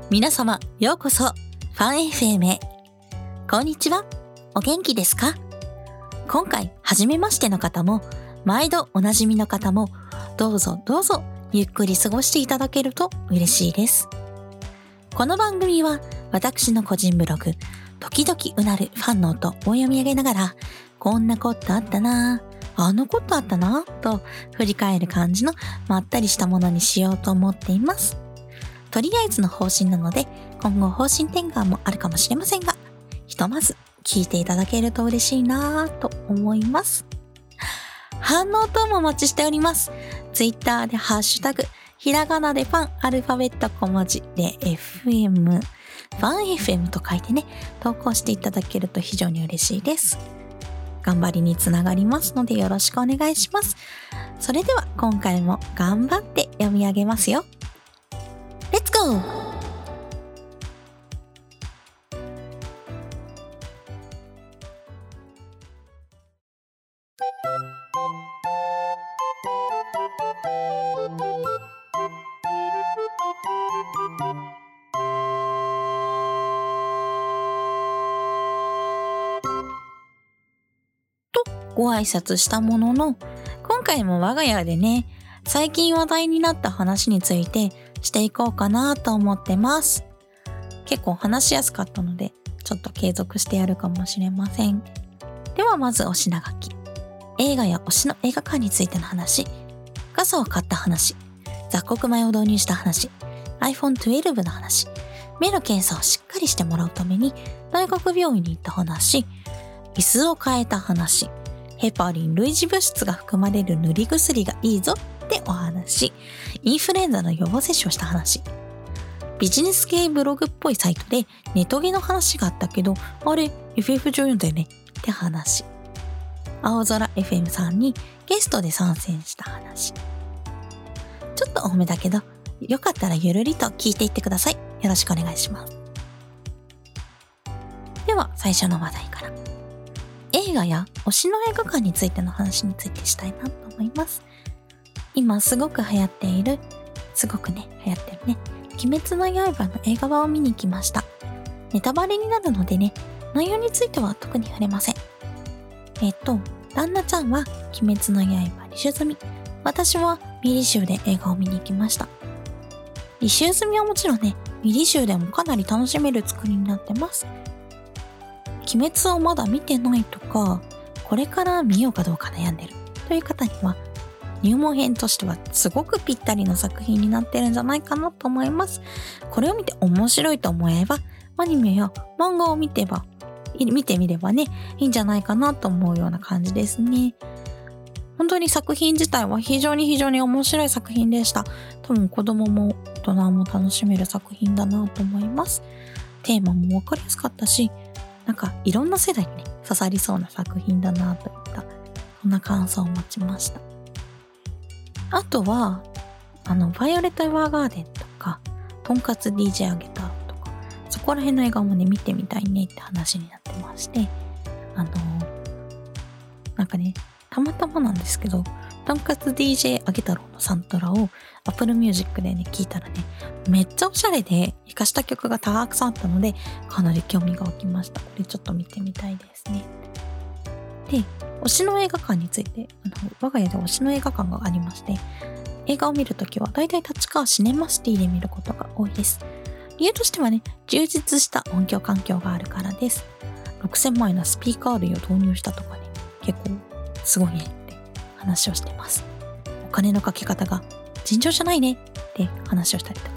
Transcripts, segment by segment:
皆様ようこそファン FM へ。こんにちは、お元気ですか？今回初めましての方も毎度おなじみの方もどうぞゆっくり過ごしていただけると嬉しいです。この番組は私の個人ブログ時々うなるファンの音を読み上げながら、こんなことあったな、あのことあったなと振り返る感じのまったりしたものにしようと思っています。とりあえずの方針なので今後方針転換もあるかもしれませんが、ひとまず聞いていただけると嬉しいなと思います。反応等もお待ちしております。ツイッターでハッシュタグひらがなでファン、アルファベット小文字で FM、ファン FM と書いてね、投稿していただけると非常に嬉しいです。頑張りにつながりますのでよろしくお願いします。それでは今回も頑張って読み上げますよ。レッツゴー！ご挨拶したものの、今回も我が家でね、最近話題になった話についてしていこうかなと思ってます。結構話しやすかったので、ちょっと継続してやるかもしれません。ではまずお品書き。映画や推しの映画館についての話、傘を買った話、雑穀米を導入した話、iPhone 12の話、目の検査をしっかりしてもらうために大学病院に行った話、椅子を変えた話、ヘパリン類似物質が含まれる塗り薬がいいぞってお話、インフルエンザの予防接種をした話、ビジネス系ブログっぽいサイトでネトゲの話があったけど、あれ FF14 だよねって話、青空 FM さんにゲストで参戦した話。ちょっと多めだけど、よかったらゆるりと聞いていってください。よろしくお願いします。では最初の話題から。映画や推しの映画館についての話についてしたいなと思います。今すごく流行ってるね、鬼滅の刃の映画版を見に来ました。ネタバレになるのでね、内容については特に触れません。旦那ちゃんは鬼滅の刃履修済み、私は未履修で映画を見に行きました。履修済みはもちろんね、未履修でもかなり楽しめる作りになってます。鬼滅をまだ見てないとか、これから見ようかどうか悩んでるという方には、入門編としてはすごくぴったりの作品になってるんじゃないかなと思います。これを見て面白いと思えば、アニメや漫画を見てみればね、いいんじゃないかなと思うような感じですね。本当に作品自体は非常に面白い作品でした。多分子供も大人も楽しめる作品だなと思います。テーマもわかりやすかったし、なんかいろんな世代にね、刺さりそうな作品だなといった、そんな感想を持ちました。あとは、バイオレット・エヴァーガーデンとか、とんかつ DJ あげたとか、そこら辺の映画もね、見てみたいねって話になってまして、なんかね、たまたまなんですけど、とんかつ DJ あげ太郎のサントラを Apple Music でね、聞いたらね、めっちゃおしゃれで活かした曲がたくさんあったので、かなり興味が湧きました。これちょっと見てみたいですね。で、推しの映画館について、我が家で推しの映画館がありまして、映画を見るときはだいたい立川シネマシティで見ることが多いです。理由としてはね、充実した音響環境があるからです。6000万円のスピーカー類を導入したとかね、結構すごいねって話をしてます。お金のかけ方が尋常じゃないねって話をしたりとか。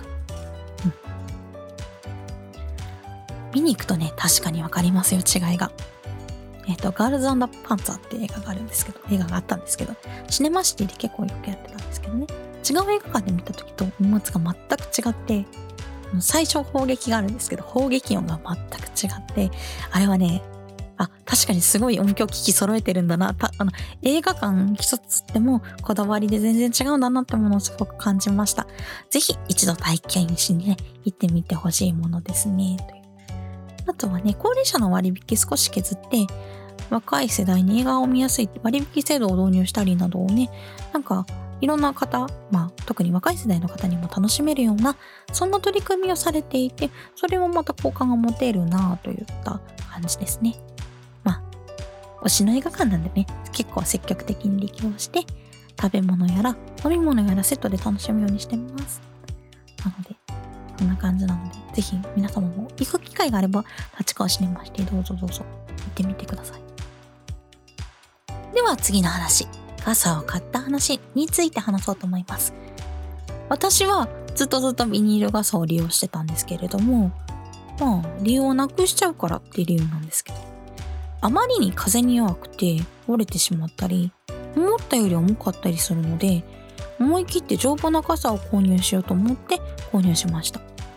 見に行くとね、確かにわかりますよ、違いが。ガールズ&パンツァーって映画があったんですけど、シネマシティで結構よくやってたんですけどね、違う映画館で見た時と音圧が全く違って、最初砲撃があるんですけど、砲撃音が全く違って、あれはね、確かにすごい音響機器揃えてるんだな。映画館一つでもこだわりで全然違うんだなってものをすごく感じました。ぜひ一度体験しにね、行ってみてほしいものですね。という。あとはね、高齢者の割引少し削って、若い世代に映画を見やすい割引制度を導入したりなどをね、なんかいろんな方、特に若い世代の方にも楽しめるようなそんな取り組みをされていて、それもまた好感が持てるなといった感じですね。推しの映画館なんでね、結構積極的に利用して食べ物やら飲み物やらセットで楽しむようにしてます。なのでこんな感じなので、ぜひ皆様も行く機会があれば立川シネマシティどうぞ行ってみてください。では次の話、傘を買った話について話そうと思います。私はずっとビニール傘を利用してたんですけれども、利用をなくしちゃうからっていう理由なんですけど、あまりに風に弱くて折れてしまったり、思ったより重かったりするので、思い切って丈夫な傘を購入しようと思って購入しました。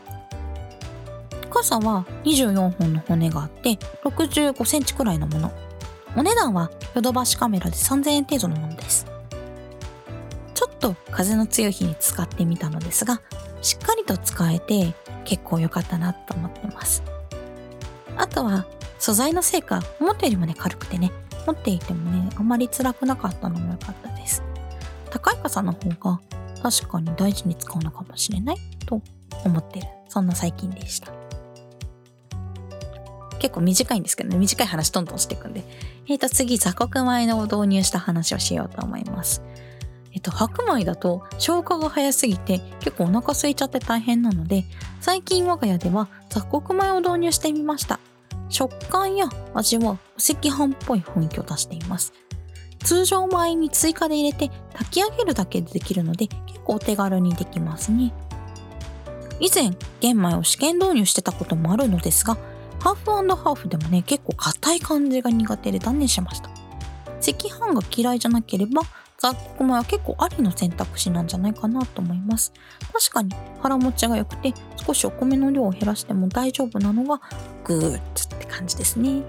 傘は24本の骨があって65センチくらいのもの。お値段はヨドバシカメラで3000円程度のものです。ちょっと風の強い日に使ってみたのですが、しっかりと使えて結構良かったなと思ってます。あとは素材のせいか思ったよりも軽くてね、持っていてもあまり辛くなかったのも良かったです。高い傘の方が確かに大事に使うのかもしれないと思ってる、そんな最近でした。結構短いんですけどね、短い話どんどんしていくんで、次雑穀米の導入した話をしようと思います。白米だと消化が早すぎて結構お腹空いちゃって大変なので、最近我が家では雑穀米を導入してみました。食感や味はお赤飯っぽい雰囲気を出しています。通常米に追加で入れて炊き上げるだけでできるので、結構お手軽にできますね。以前玄米を試験導入してたこともあるのですが、ハーフ&ハーフでも結構硬い感じが苦手で断念しました。赤飯が嫌いじゃなければ雑穀米は結構ありの選択肢なんじゃないかなと思います。確かに腹持ちが良くて、少しお米の量を減らしても大丈夫なのがグーッって感じですね。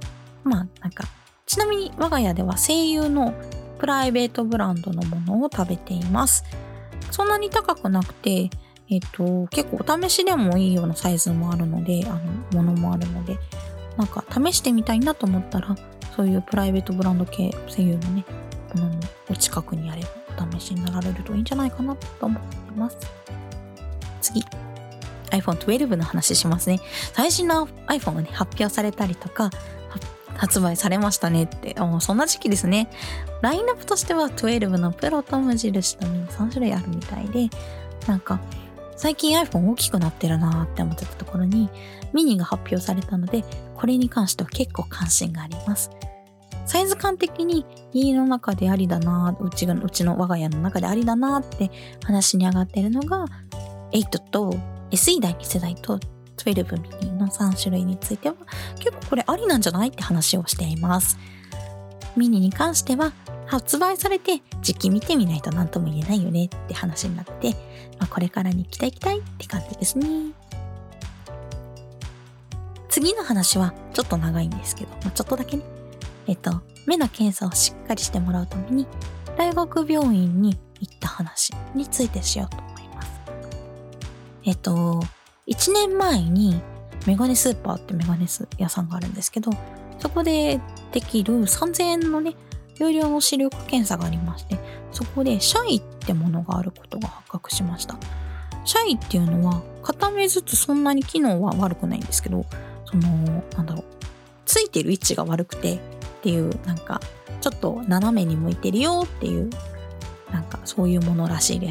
ちなみに我が家では声優のプライベートブランドのものを食べています。そんなに高くなくて、結構お試しでもいいようなサイズもあるので、ものもあるので、試してみたいなと思ったら、そういうプライベートブランド系声優のものもお近くにあればお試しになられるといいんじゃないかなと思っています。次、iPhone 12の話しますね。最新の iPhone が発表されたりとか発売されましたねって、そんな時期ですね。ラインナップとしては12のプロと無印とミニ3種類あるみたいで、最近 iPhone 大きくなってるなーって思ってたところにミニが発表されたので、これに関しては結構関心があります。サイズ感的に家の中でありだな、うちの我が家の中でありだなって話に上がってるのが8と SE 第2世代と12ミニの3種類については結構これありなんじゃないって話をしています。ミニに関しては発売されて時期見てみないと何とも言えないよねって話になって、これからに期待って感じですね。次の話はちょっと長いんですけど、ちょっとだけね。目の検査をしっかりしてもらうために大学病院に行った話についてしようと思います。1年前にメガネスーパーってメガネ屋さんがあるんですけど、そこでできる3000円の有料の視力検査がありまして、そこでシャイってものがあることが発覚しました。シャイっていうのは片目ずつそんなに機能は悪くないんですけど、ついてる位置が悪くてっていう、ちょっと斜めに向いてるよっていう、そういうものらしいです。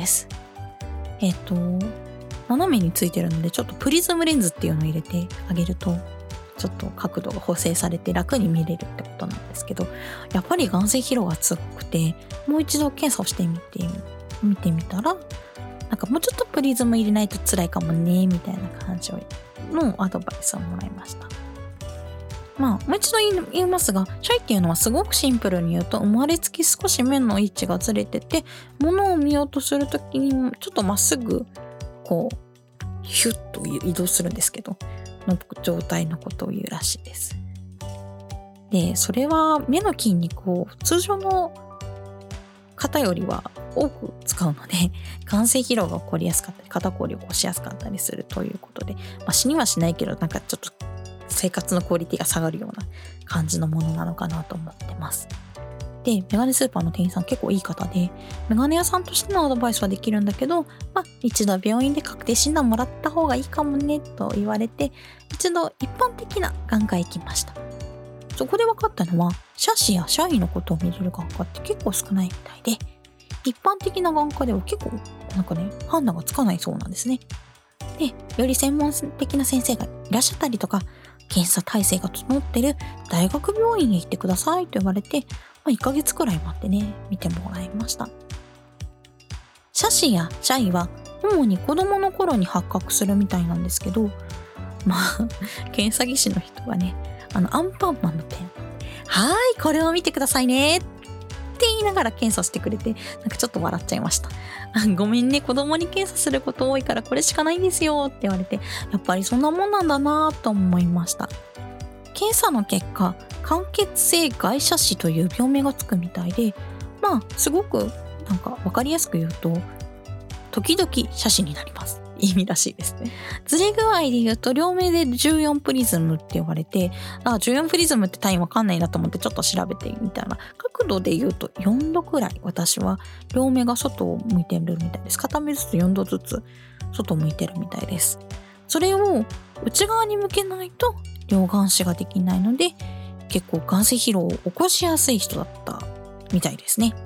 斜めについてるので、ちょっとプリズムレンズっていうのを入れてあげると、ちょっと角度が補正されて楽に見れるってことなんですけど、やっぱり眼精疲労が強くて、もう一度検査をして見てみたら、もうちょっとプリズム入れないと辛いかもねみたいな感じのアドバイスをもらいました。もう一度言いますが、シャイっていうのはすごくシンプルに言うと、生まれつき少し目の位置がずれてて、物を見ようとするときにちょっとまっすぐヒュッと移動するんですけど、の状態のことを言うらしいです。で、それは目の筋肉を通常の方よりは多く使うので、眼精疲労が起こりやすかったり、肩こりを起こしやすかったりするということで、死にはしないけど、ちょっと生活のクオリティが下がるような感じのものなのかなと思ってます。 で、メガネスーパーの店員さん結構いい方で、メガネ屋さんとしてのアドバイスはできるんだけど、一度病院で確定診断もらった方がいいかもねと言われて、一度一般的な眼科へ行きました。そこで分かったのは、斜視や斜位のことを見れる眼科って結構少ないみたいで、一般的な眼科では結構判断がつかないそうなんですね。で、より専門的な先生がいらっしゃったりとか、検査体制が整ってる大学病院へ行ってくださいと言われて、1ヶ月くらい待ってね、見てもらいました。斜視や斜位は主に子供の頃に発覚するみたいなんですけど、検査技師の人がね、アンパンマンのペン、これを見てくださいねって言いながら検査してくれて、ちょっと笑っちゃいました。ごめんね、子供に検査すること多いからこれしかないんですよって言われて、やっぱりそんなもんなんだなと思いました。検査の結果、間欠性外斜視という病名がつくみたいで、すごくわかりやすく言うと、時々斜視になります。意味らしいですね。ずれ具合で言うと、両目で14プリズムって言われて、14プリズムって単位わかんないなと思ってちょっと調べてみたら、角度で言うと4度くらい、私は両目が外を向いてるみたいです。片目ずつ4度ずつ外を向いてるみたいです。それを内側に向けないと両眼視ができないので、結構眼性疲労を起こしやすい人だったみたいですね。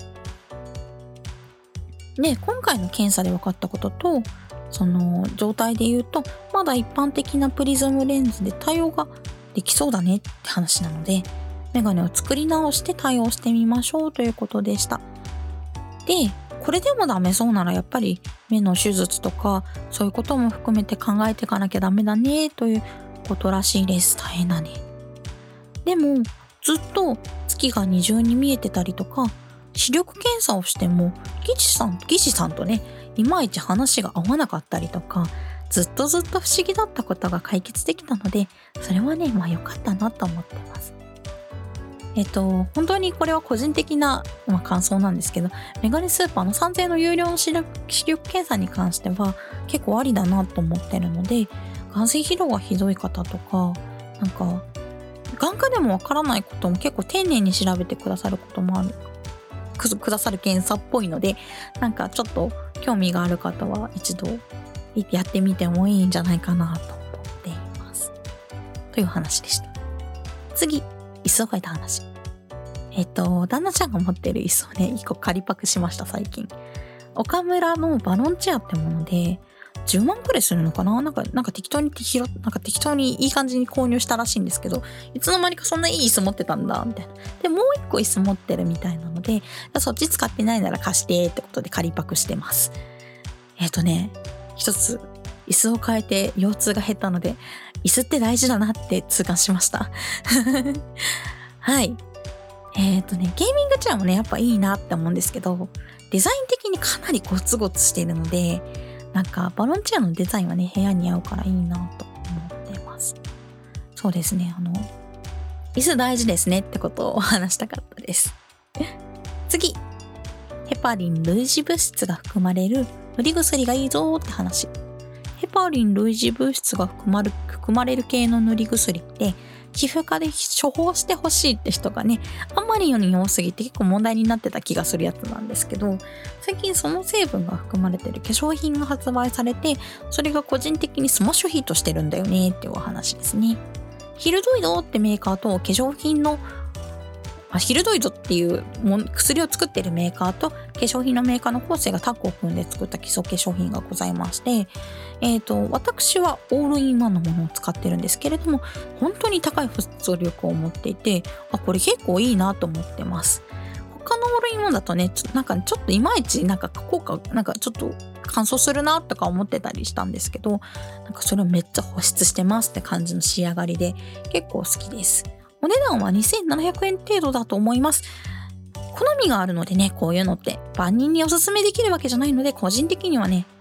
で、今回の検査で分かったことと、その状態で言うと、まだ一般的なプリズムレンズで対応ができそうだねって話なので、メガネを作り直して対応してみましょうということでした。で、これでもダメそうならやっぱり目の手術とかそういうことも含めて考えていかなきゃダメだねということらしいです。大変だね。でもずっと月が二重に見えてたりとか、視力検査をしても技師さんとね、いまいち話が合わなかったりとか、ずっと不思議だったことが解決できたので、それはね、良かったなと思ってます。本当にこれは個人的な、感想なんですけど、メガネスーパーの3000円の有料の視力検査に関しては結構ありだなと思ってるので、眼性疲労がひどい方とか、眼科でもわからないことも結構丁寧に調べてくださることもある。くださる検査っぽいので、ちょっと興味がある方は一度やってみてもいいんじゃないかなと思っています。という話でした。次、椅子を変えた話。旦那ちゃんが持ってる椅子をね、1個仮パクしました、最近。岡村のバロンチェアってもので、10万くらいするのかな、適当にいい感じに購入したらしいんですけど、いつの間にかそんないい椅子持ってたんだみたいな。でもう一個椅子持ってるみたいなので、そっち使ってないなら貸してってことで仮パクしてます。一つ椅子を変えて腰痛が減ったので、椅子って大事だなって痛感しました。はい。ゲーミングチェアもね、やっぱいいなって思うんですけど、デザイン的にかなりゴツゴツしているので、バロンチェアのデザインはね、部屋に合うからいいなと思ってます。そうですね、椅子大事ですねってことを話したかったです。次、ヘパリン類似物質が含まれる塗り薬がいいぞって話。ヘパリン類似物質が含まれる系の塗り薬って、皮膚科で処方してほしいって人がね、あんまりに多すぎて結構問題になってた気がするやつなんですけど、最近その成分が含まれてる化粧品が発売されて、それが個人的にスマッシュヒットしてるんだよねっていうお話ですね。ヒルドイドってメーカーと化粧品のヒルドイドっていう薬を作っているメーカーと化粧品のメーカーの構成がタッグを組んで作った基礎化粧品がございまして、私はオールインワンのものを使ってるんですけれども、本当に高い保湿力を持っていて、これ結構いいなと思ってます。他のオールインワンだとね、ちょっといまいち効果ちょっと乾燥するなとか思ってたりしたんですけど、それをめっちゃ保湿してますって感じの仕上がりで結構好きです。お値段は2700円程度だと思います。好みがあるのでね、こういうのって万人におすすめできるわけじゃないので、個人的にはね、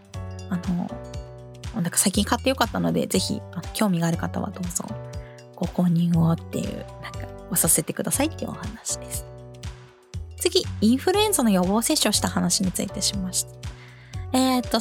最近買ってよかったので、ぜひ興味がある方はどうぞご購入をっていうさせてくださいっていうお話です。次、インフルエンザの予防接種をした話についてしました。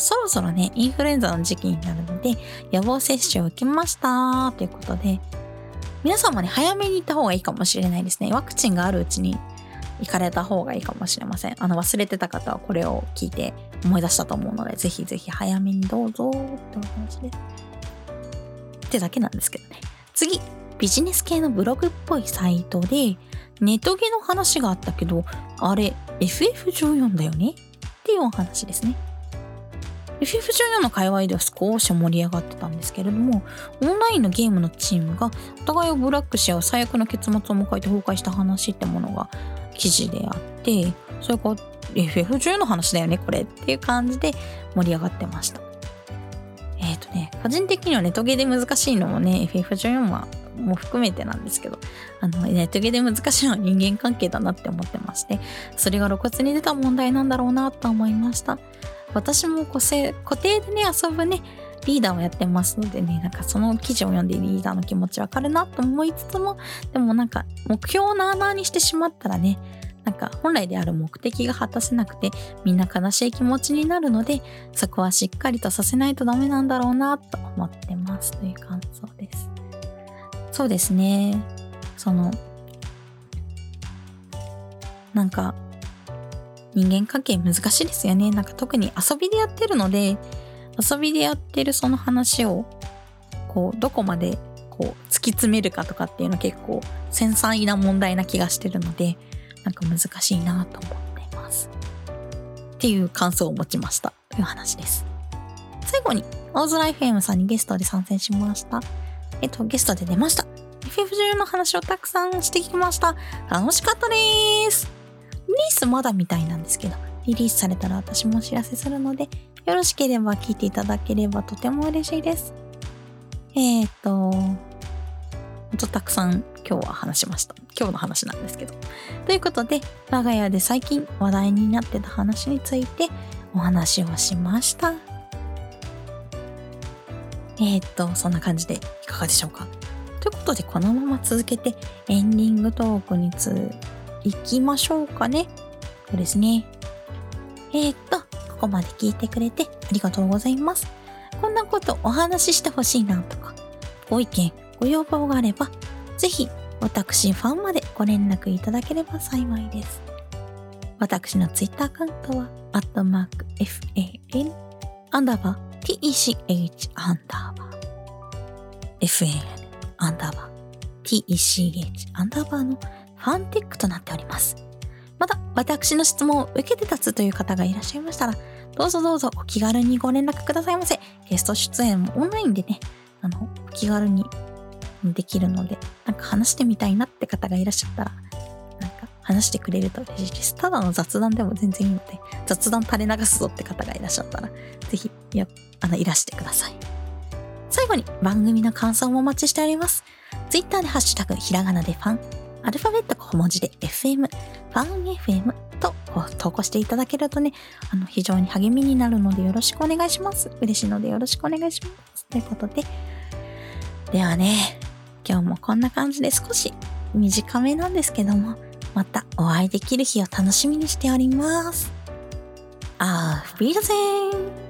そろそろね、インフルエンザの時期になるので、予防接種を受けましたということで、皆さんもね、早めに行った方がいいかもしれないですね。ワクチンがあるうちに行かれた方がいいかもしれません。忘れてた方はこれを聞いて思い出したと思うので、ぜひぜひ早めにどうぞってお話です。ってだけなんですけどね。次、ビジネス系のブログっぽいサイトで、ネトゲの話があったけど、あれ、FF14 だよねっていうお話ですね。FF14 の界隈では少し盛り上がってたんですけれども、オンラインのゲームのチームがお互いをブラックし合う最悪の結末を迎えて崩壊した話ってものが記事であって、それが FF14 の話だよねこれっていう感じで盛り上がってました。個人的にはネトゲで難しいのもね、FF14 はも含めてなんですけど、ネットゲーで難しいのは人間関係だなって思ってまして、それが露骨に出た問題なんだろうなと思いました。私も固定でね、遊ぶね、リーダーをやってますのでね、なんかその記事を読んでリーダーの気持ちわかるなと思いつつも、でもなんか目標をなあなあにしてしまったらね、なんか本来である目的が果たせなくてみんな悲しい気持ちになるので、そこはしっかりとさせないとダメなんだろうなと思ってますという感想です。そうですね。なんか人間関係難しいですよね。なんか特に遊びでやってるので、遊びでやってるその話をどこまで突き詰めるかとかっていうのは結構繊細な問題な気がしてるので、なんか難しいなと思っていますっていう感想を持ちましたという話です。最後に青空 FM さんにゲストで参戦しました。ゲストで出ました。FF14 の話をたくさんしてきました。楽しかったです。リリースまだみたいなんですけど、リリースされたら私もお知らせするので、よろしければ聞いていただければとても嬉しいです。たくさん今日は話しました。今日の話なんですけど。ということで、我が家で最近話題になってた話についてお話をしました。そんな感じでいかがでしょうか。ということで、このまま続けてエンディングトークに行きましょうかね。そうですね。ここまで聞いてくれてありがとうございます。こんなことお話ししてほしいなとか、ご意見、ご要望があれば、ぜひ私ファンまでご連絡いただければ幸いです。私のツイッターアカウントは@fan_FAN_TECH_ のファンテックとなっております。また、私の質問を受けて立つという方がいらっしゃいましたら、どうぞお気軽にご連絡くださいませ。ゲスト出演もオンラインでね、お気軽にできるので、なんか話してみたいなって方がいらっしゃったら、なんか話してくれると嬉しいです。ただの雑談でも全然いいので、雑談垂れ流すぞって方がいらっしゃったら、ぜひいらしてください。最後に番組の感想もお待ちしております。Twitter でハッシュタグひらがなでファン、アルファベット小文字で FM、ファン FM と投稿していただけるとね、非常に励みになるのでよろしくお願いします。嬉しいのでよろしくお願いします。ということで、ではね、今日もこんな感じで少し短めなんですけども、またお会いできる日を楽しみにしております。Auf Wiedersehen!